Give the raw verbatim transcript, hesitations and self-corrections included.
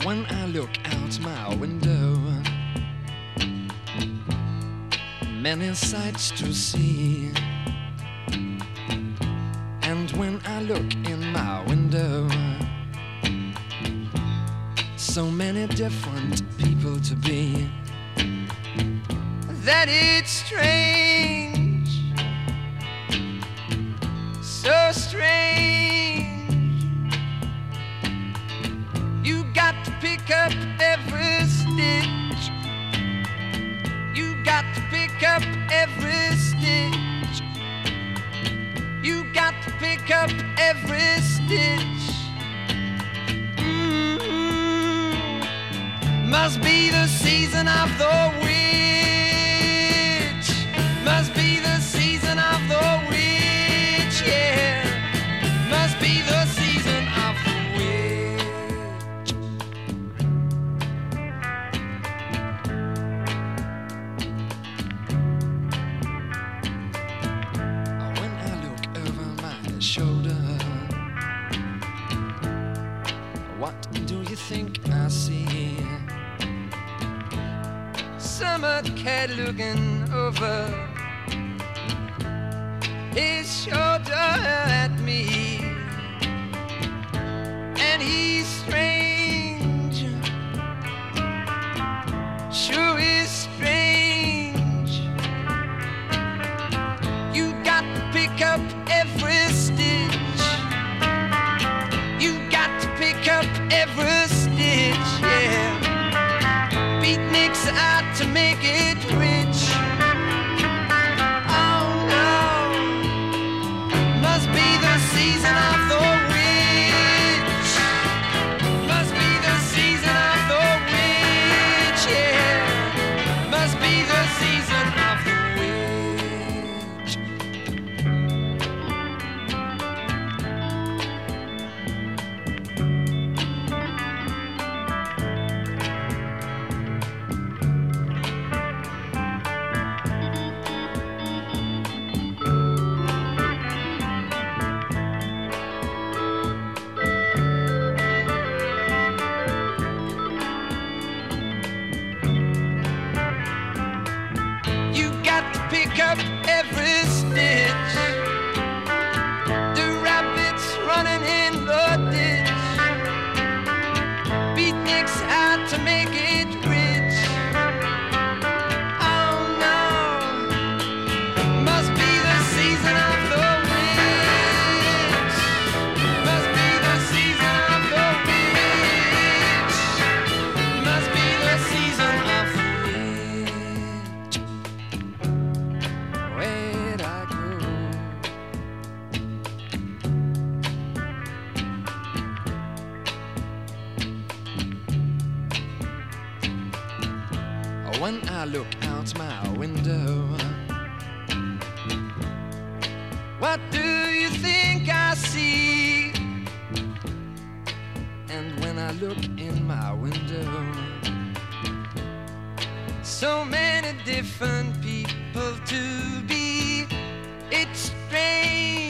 When I look out my window, many sights to see. And when I look in my window, so many different people to be, that it's strange, so strange. You got to pick up every stitch. You got to pick up every stitch. You got to pick up every stitch. Mm-hmm. Must be the season of the witch. Must be the season of the witch, yeah. Must be the season of the witch. When I look over my shoulder, what do you think I see? Summer cat looking over his shoulder at me, and he's strange, sure is strange. You got to pick up every stitch. You got to pick up every stitch, yeah. Beatniks out to make it rich. Oh no, must be the season of the witch. Must be the season of the witch, yeah. Must be the season of the witch. Pick up every stitch. The rabbits running in the ditch. Beatniks out to make it rich. Oh no, must be the season of the witch. Must be the season of the witch. Must be the season of the witch. Where'd I go? When I look out my window, what do you think I see? And when I look in my window, so many different people to be. It's strange.